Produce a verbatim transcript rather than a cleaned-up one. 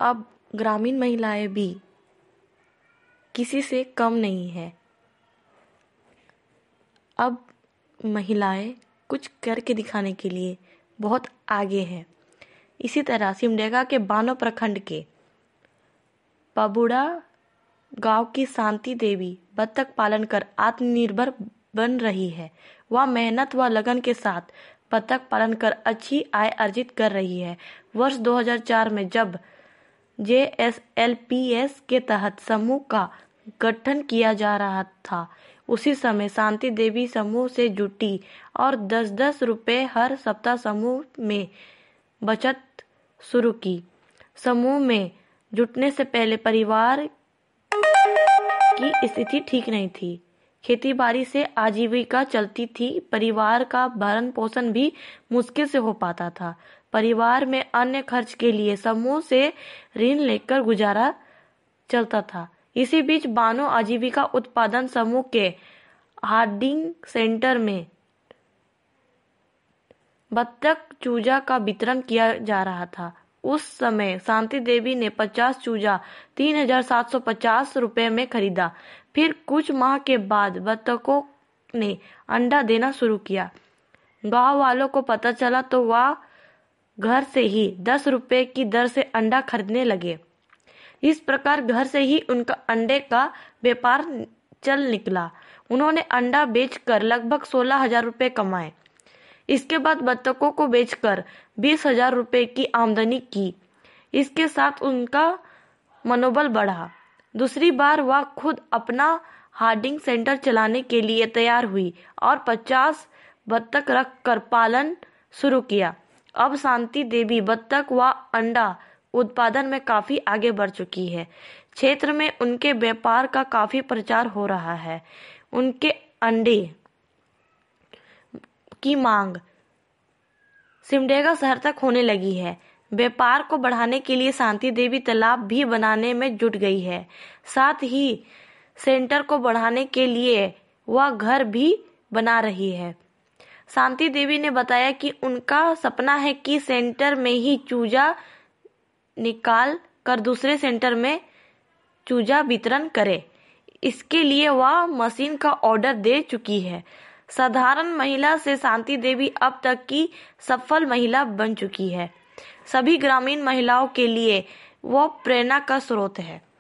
अब ग्रामीण महिलाएं भी किसी से कम नहीं है। अब महिलाएं कुछ करके दिखाने के लिए बहुत आगे हैं। इसी तरह सिमडेगा के बानो प्रखंड के पबुड़ा गांव की शांति देवी बत्तख पालन कर आत्मनिर्भर बन रही है। वह मेहनत व लगन के साथ बत्तख पालन कर अच्छी आय अर्जित कर रही है। वर्ष दो हज़ार चार में जब J S L P S के तहत समूह का गठन किया जा रहा था, उसी समय शांति देवी समूह से जुटी और दस दस रुपए हर सप्ताह समूह में बचत शुरू की। समूह में जुटने से पहले परिवार की स्थिति ठीक नहीं थी। खेती बाड़ी से आजीविका चलती थी। परिवार का भरण पोषण भी मुश्किल से हो पाता था। परिवार में अन्य खर्च के लिए समूह से ऋण लेकर गुजारा चलता था। इसी बीच बानो आजीविका उत्पादन समूह के हार्डिंग सेंटर में बत्तख चूजा का वितरण किया जा रहा था। उस समय शांति देवी ने पचास चूजा तीन हजार सात सौ पचास रुपए में खरीदा। फिर कुछ माह के बाद बत्तखों ने अंडा देना शुरू किया। गांव वालों को पता चला तो वह घर से ही दस रुपए की दर से अंडा खरीदने लगे। इस प्रकार घर से ही उनका अंडे का व्यापार चल निकला। उन्होंने अंडा बेचकर लगभग सोलह हजार रुपए कमाए। इसके बाद बत्तखों को बेचकर बीस हजार रुपए की आमदनी की। इसके साथ उनका मनोबल बढ़ा। दूसरी बार वह खुद अपना हार्डिंग सेंटर चलाने के लिए तैयार हुई और पचास बत्तख रखकर पालन शुरू किया। अब शांति देवी बत्तख व अंडा उत्पादन में काफी आगे बढ़ चुकी है। क्षेत्र में उनके व्यापार का काफी प्रचार हो रहा है। उनके अंडे की मांग सिमडेगा शहर तक होने लगी है। व्यापार को बढ़ाने के लिए शांति देवी तालाब भी बनाने में जुट गई है। साथ ही सेंटर को बढ़ाने के लिए वह घर भी बना रही है। शांति देवी ने बताया कि उनका सपना है कि सेंटर में ही चूजा निकाल कर दूसरे सेंटर में चूजा वितरण करे। इसके लिए वह मशीन का ऑर्डर दे चुकी है। साधारण महिला से शांति देवी अब तक की सफल महिला बन चुकी है। सभी ग्रामीण महिलाओं के लिए वो प्रेरणा का स्रोत है।